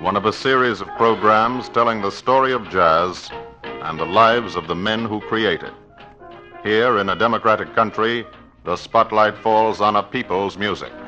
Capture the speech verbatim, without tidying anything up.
one of a series of programs telling the story of jazz and the lives of the men who create it. Here in a democratic country, the spotlight falls on a people's music.